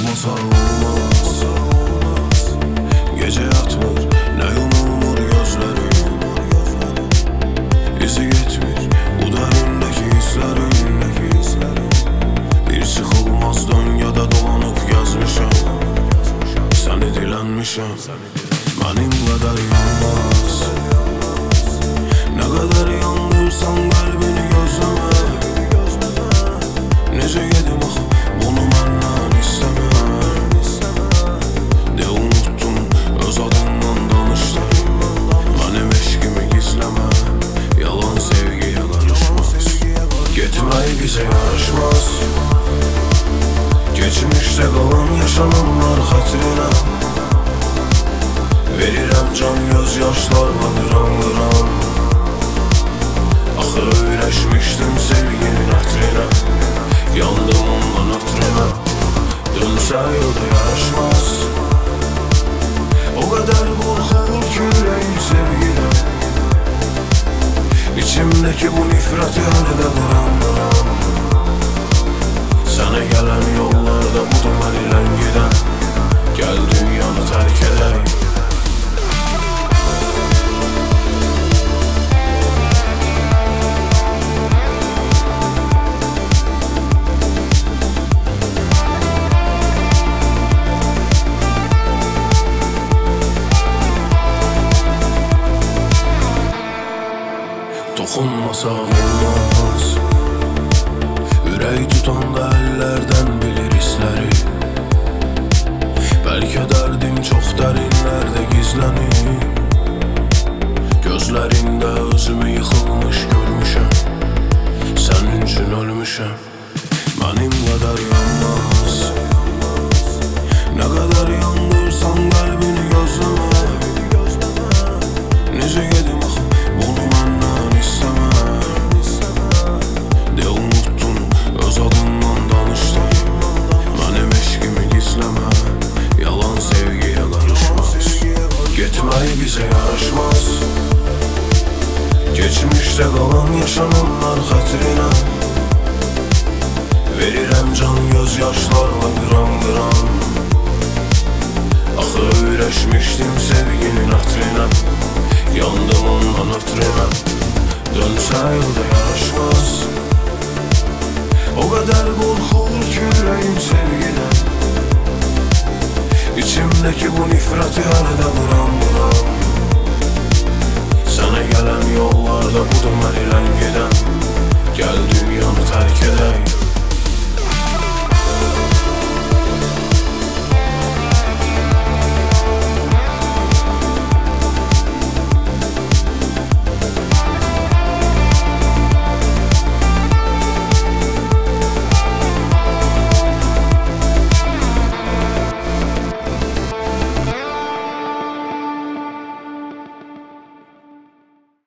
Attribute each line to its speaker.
Speaker 1: Dokunmasa olmaz. Gece yatmır, ne yumulur gözlerim. İzi gitmiş bu derindeki hislerim. Bir çıkılmaz döngede dolanıp yazmışım. Seni dilenmişim, benim kadar yanmaz. Ne kadar yandırsan kalbini gözleme. Nece yedim ah bunu benden isteme. De unuttun öz adından danıştın. Benim eşkimi gizleme. Yalan sevgiye karışmaz. Gitmeyi bize yaraşmaz. Geçmişte kalan yaşananlar hatırına. Verirəm can gözyaşlarla gram gram. Axı öyrəşmişdim sevginin ətrinə. Yandım ondan ötrünə. Dönsə yolda yaraşmaz. O qədər qorxur ki ürəyim sevgidən. İçimdəki bu nifrəti hələ də qıram. Sənə gələn yollarda budur məni ləngidən. Gəl dünyanı tərk edək. Dokunmasa olmaz. Ürək tutanda əllərdən bilir hisləri. Bəlkə dərdim çox dərinlərdə gizlənir. Gözlərində özümü yıxılmış görmüşəm. Sənin üçün ölmüşəm, mənim qədər yanmaz. Nə qədər yandırsan qəlbini gözləmə. Necə yedim axı bunu məndən istəmə. De unuttun öz adından danıştın. Mənim eşkimi gizləmə. Yalan sevgiyə qarışmaz. Getməyi bizə yaraşmaz. Geçmişdə qalan yaşananlar xətrinə. Verirəm can gözyaşlarla qıram qıram. Axı öyrəşmişdim sevginin ətrinə. Yandım ondan ötrünə. Dönsə yolda yaraşmaz. O qədər qorxur ki ürəyim sevgidən. İçimdəki bu nifrəti hələ də qıram. Sənə gələn yollarda budur məni ləngidən. Gəl dünyanı tərk edək.